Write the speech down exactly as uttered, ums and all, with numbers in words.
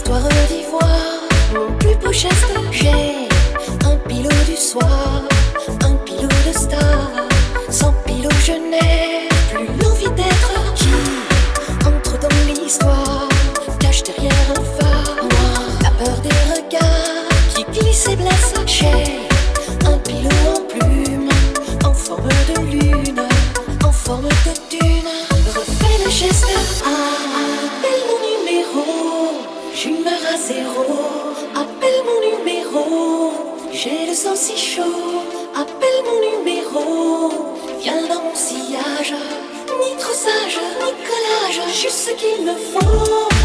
toi revivoir mon plus beau geste. J'ai un pilot du soir, un pilot de star. Sans pilot je n'ai plus l'envie d'être qui entre dans l'histoire, cache derrière un phare. Moi, la peur des regards qui glissent et blessent. J'ai un pilot en plume, en forme de lune, en forme de dune. Refais le geste. Appelle mon numéro, j'humeur à zéro. Appelle mon numéro, j'ai le sang si chaud. Appelle mon numéro, viens dans mon sillage. Ni trop sage, ni collage, juste ce qu'il me faut.